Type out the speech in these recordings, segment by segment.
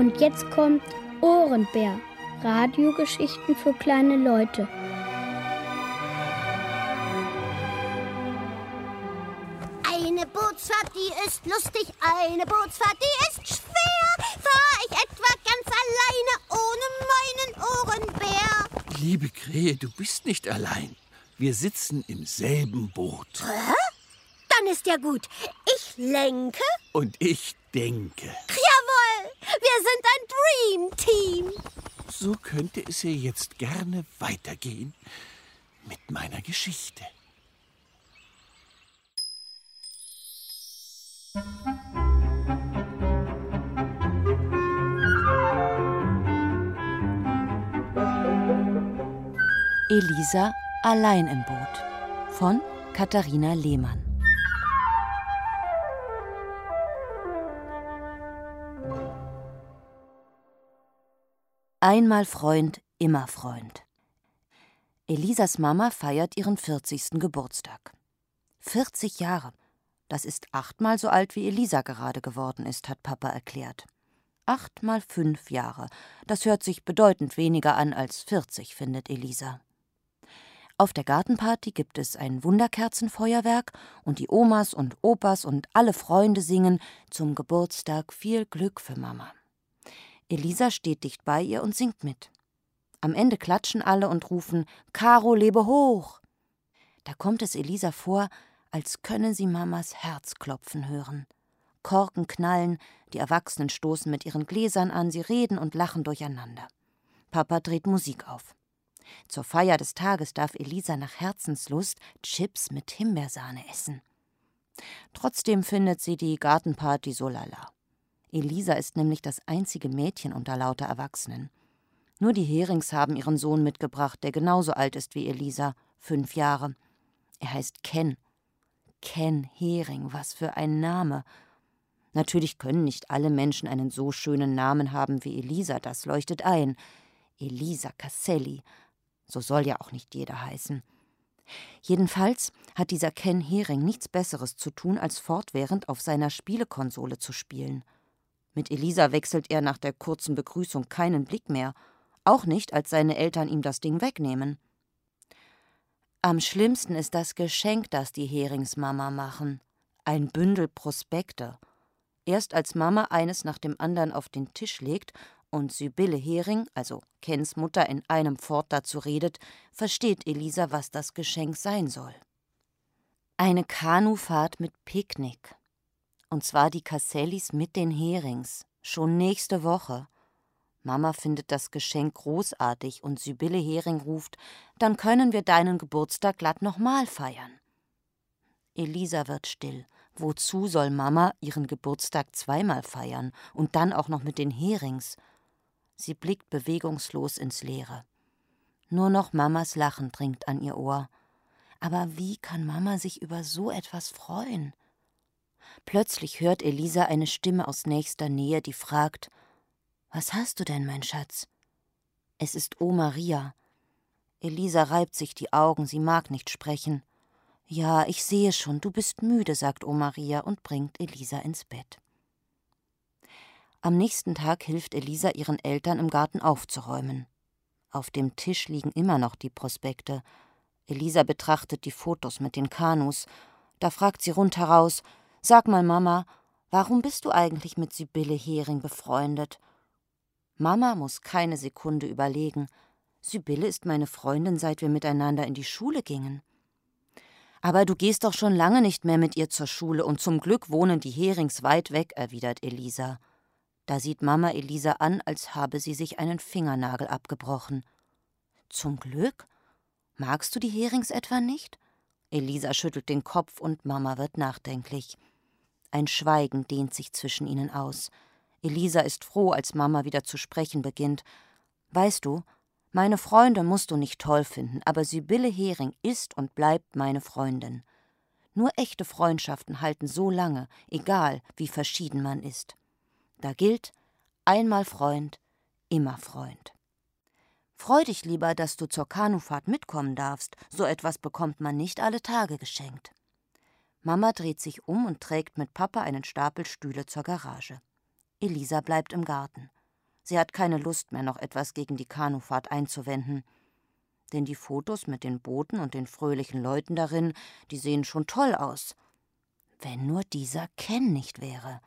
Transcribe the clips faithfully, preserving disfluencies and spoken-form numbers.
Und jetzt kommt Ohrenbär. Radiogeschichten für kleine Leute. Eine Bootsfahrt, die ist lustig. Eine Bootsfahrt, die ist schwer. Fahr ich etwa ganz alleine ohne meinen Ohrenbär? Liebe Krähe, du bist nicht allein. Wir sitzen im selben Boot. Hä? Dann ist ja gut. Ich lenke. Und ich denke. Jawohl, wir sind ein Dream Team. So könnte es ja jetzt gerne weitergehen mit meiner Geschichte. Elisa allein im Boot von Katharina Lehmann. Einmal Freund, immer Freund. Elisas Mama feiert ihren vierzigsten Geburtstag. vierzig Jahre. Das ist achtmal so alt, wie Elisa gerade geworden ist, hat Papa erklärt. Acht mal fünf Jahre. Das hört sich bedeutend weniger an als vierzig, findet Elisa. Auf der Gartenparty gibt es ein Wunderkerzenfeuerwerk und die Omas und Opas und alle Freunde singen zum Geburtstag viel Glück für Mama. Elisa steht dicht bei ihr und singt mit. Am Ende klatschen alle und rufen: »Caro, lebe hoch!« Da kommt es Elisa vor, als könne sie Mamas Herz klopfen hören. Korken knallen, die Erwachsenen stoßen mit ihren Gläsern an, sie reden und lachen durcheinander. Papa dreht Musik auf. Zur Feier des Tages darf Elisa nach Herzenslust Chips mit Himbeersahne essen. Trotzdem findet sie die Gartenparty so lala. Elisa ist nämlich das einzige Mädchen unter lauter Erwachsenen. Nur die Herings haben ihren Sohn mitgebracht, der genauso alt ist wie Elisa, fünf Jahre. Er heißt Ken. Ken Hering, was für ein Name. Natürlich können nicht alle Menschen einen so schönen Namen haben wie Elisa, das leuchtet ein. Elisa Casselli, so soll ja auch nicht jeder heißen. Jedenfalls hat dieser Ken Hering nichts Besseres zu tun, als fortwährend auf seiner Spielekonsole zu spielen. Mit Elisa wechselt er nach der kurzen Begrüßung keinen Blick mehr, auch nicht, als seine Eltern ihm das Ding wegnehmen. Am schlimmsten ist das Geschenk, das die Heringsmama machen. Ein Bündel Prospekte. Erst als Mama eines nach dem anderen auf den Tisch legt und Sibylle Hering, also Kens Mutter, in einem fort dazu redet, versteht Elisa, was das Geschenk sein soll. Eine Kanufahrt mit Picknick. Und zwar die Cassellis mit den Herings. Schon nächste Woche. Mama findet das Geschenk großartig und Sibylle Hering ruft: »Dann können wir deinen Geburtstag glatt nochmal feiern.« Elisa wird still. Wozu soll Mama ihren Geburtstag zweimal feiern und dann auch noch mit den Herings? Sie blickt bewegungslos ins Leere. Nur noch Mamas Lachen dringt an ihr Ohr. Aber wie kann Mama sich über so etwas freuen? Plötzlich hört Elisa eine Stimme aus nächster Nähe, die fragt: »Was hast du denn, mein Schatz?« Es ist Oma Ria. Elisa reibt sich die Augen, sie mag nicht sprechen. »Ja, ich sehe schon, du bist müde«, sagt Oma Ria und bringt Elisa ins Bett. Am nächsten Tag hilft Elisa ihren Eltern, im Garten aufzuräumen. Auf dem Tisch liegen immer noch die Prospekte. Elisa betrachtet die Fotos mit den Kanus. Da fragt sie rundheraus: »Sag mal, Mama, warum bist du eigentlich mit Sibylle Hering befreundet?« Mama muss keine Sekunde überlegen. Sibylle ist meine Freundin, seit wir miteinander in die Schule gingen. »Aber du gehst doch schon lange nicht mehr mit ihr zur Schule und zum Glück wohnen die Herings weit weg«, erwidert Elisa. Da sieht Mama Elisa an, als habe sie sich einen Fingernagel abgebrochen. »Zum Glück? Magst du die Herings etwa nicht?« Elisa schüttelt den Kopf und Mama wird nachdenklich. Ein Schweigen dehnt sich zwischen ihnen aus. Elisa ist froh, als Mama wieder zu sprechen beginnt. »Weißt du, meine Freunde musst du nicht toll finden, aber Sibylle Hering ist und bleibt meine Freundin. Nur echte Freundschaften halten so lange, egal wie verschieden man ist. Da gilt: einmal Freund, immer Freund. Freu dich lieber, dass du zur Kanufahrt mitkommen darfst, so etwas bekommt man nicht alle Tage geschenkt.« Mama dreht sich um und trägt mit Papa einen Stapel Stühle zur Garage. Elisa bleibt im Garten. Sie hat keine Lust mehr, noch etwas gegen die Kanufahrt einzuwenden. Denn die Fotos mit den Booten und den fröhlichen Leuten darin, die sehen schon toll aus. Wenn nur dieser Ken nicht wäre.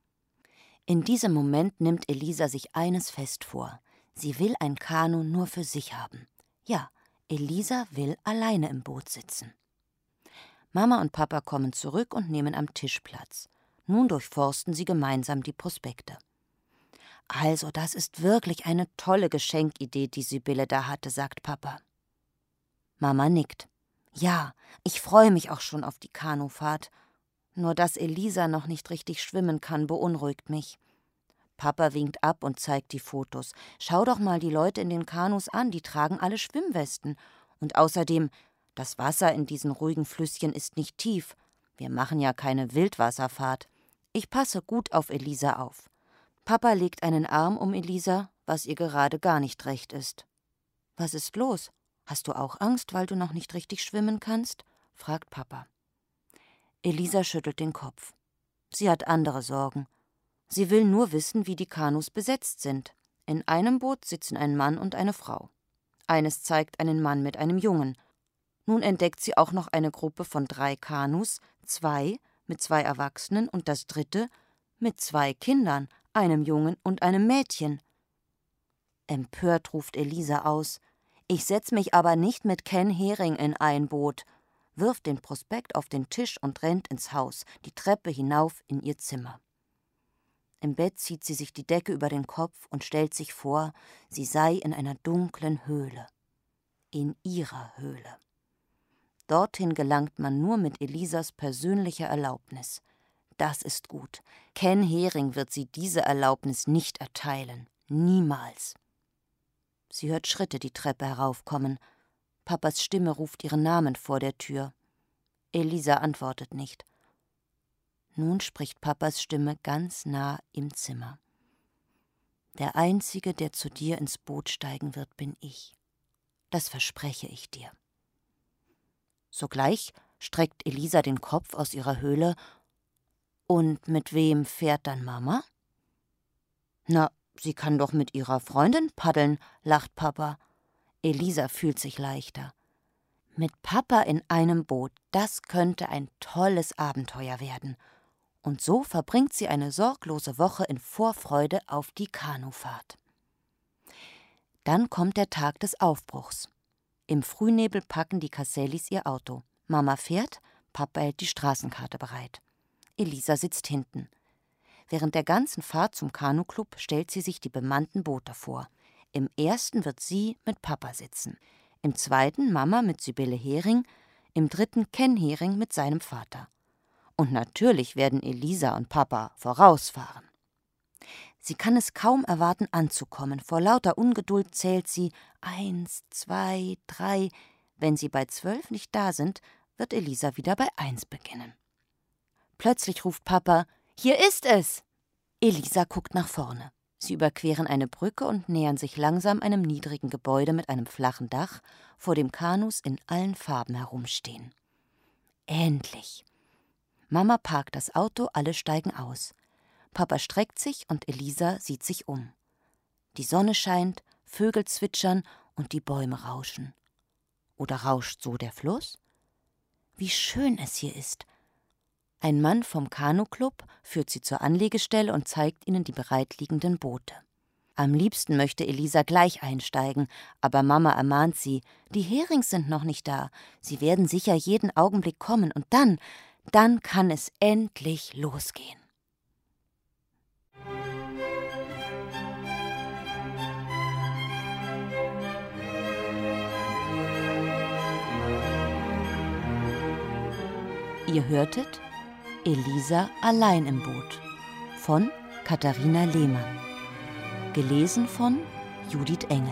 In diesem Moment nimmt Elisa sich eines fest vor. Sie will ein Kanu nur für sich haben. Ja, Elisa will alleine im Boot sitzen. Mama und Papa kommen zurück und nehmen am Tisch Platz. Nun durchforsten sie gemeinsam die Prospekte. Also, das ist wirklich eine tolle Geschenkidee, die Sibylle da hatte, sagt Papa. Mama nickt. Ja, ich freue mich auch schon auf die Kanufahrt. Nur dass Elisa noch nicht richtig schwimmen kann, beunruhigt mich. Papa winkt ab und zeigt die Fotos. Schau doch mal die Leute in den Kanus an, die tragen alle Schwimmwesten. Und außerdem, das Wasser in diesen ruhigen Flüsschen ist nicht tief. Wir machen ja keine Wildwasserfahrt. Ich passe gut auf Elisa auf. Papa legt einen Arm um Elisa, was ihr gerade gar nicht recht ist. Was ist los? Hast du auch Angst, weil du noch nicht richtig schwimmen kannst? Fragt Papa. Elisa schüttelt den Kopf. Sie hat andere Sorgen. Sie will nur wissen, wie die Kanus besetzt sind. In einem Boot sitzen ein Mann und eine Frau. Eines zeigt einen Mann mit einem Jungen. Nun entdeckt sie auch noch eine Gruppe von drei Kanus, zwei mit zwei Erwachsenen und das dritte mit zwei Kindern, einem Jungen und einem Mädchen. Empört ruft Elisa aus: Ich setz mich aber nicht mit Ken Hering in ein Boot, wirft den Prospekt auf den Tisch und rennt ins Haus, die Treppe hinauf in ihr Zimmer. Im Bett zieht sie sich die Decke über den Kopf und stellt sich vor, sie sei in einer dunklen Höhle. In ihrer Höhle. Dorthin gelangt man nur mit Elisas persönlicher Erlaubnis. Das ist gut. Ken Hering wird sie diese Erlaubnis nicht erteilen. Niemals. Sie hört Schritte die Treppe heraufkommen. Papas Stimme ruft ihren Namen vor der Tür. Elisa antwortet nicht. Nun spricht Papas Stimme ganz nah im Zimmer. Der Einzige, der zu dir ins Boot steigen wird, bin ich. Das verspreche ich dir. Sogleich streckt Elisa den Kopf aus ihrer Höhle. Und mit wem fährt dann Mama? Na, sie kann doch mit ihrer Freundin paddeln, lacht Papa. Elisa fühlt sich leichter. Mit Papa in einem Boot, das könnte ein tolles Abenteuer werden. Und so verbringt sie eine sorglose Woche in Vorfreude auf die Kanufahrt. Dann kommt der Tag des Aufbruchs. Im Frühnebel packen die Casellis ihr Auto. Mama fährt, Papa hält die Straßenkarte bereit. Elisa sitzt hinten. Während der ganzen Fahrt zum Kanuclub stellt sie sich die bemannten Boote vor. Im ersten wird sie mit Papa sitzen, im zweiten Mama mit Sibylle Hering, im dritten Ken Hering mit seinem Vater. Und natürlich werden Elisa und Papa vorausfahren. Sie kann es kaum erwarten, anzukommen. Vor lauter Ungeduld zählt sie eins, zwei, drei. Wenn sie bei zwölf nicht da sind, wird Elisa wieder bei eins beginnen. Plötzlich ruft Papa: Hier ist es! Elisa guckt nach vorne. Sie überqueren eine Brücke und nähern sich langsam einem niedrigen Gebäude mit einem flachen Dach, vor dem Kanus in allen Farben herumstehen. Endlich! Mama parkt das Auto, alle steigen aus. Papa streckt sich und Elisa sieht sich um. Die Sonne scheint, Vögel zwitschern und die Bäume rauschen. Oder rauscht so der Fluss? Wie schön es hier ist. Ein Mann vom Kanuclub führt sie zur Anlegestelle und zeigt ihnen die bereitliegenden Boote. Am liebsten möchte Elisa gleich einsteigen, aber Mama ermahnt sie: Die Herings sind noch nicht da. Sie werden sicher jeden Augenblick kommen und dann, dann kann es endlich losgehen. Ihr hörtet Elisa allein im Boot von Katharina Lehmann. Gelesen von Judith Engel.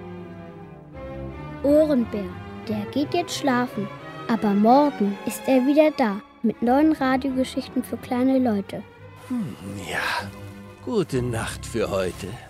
Ohrenbär, der geht jetzt schlafen, aber morgen ist er wieder da mit neuen Radiogeschichten für kleine Leute. Hm, ja, gute Nacht für heute.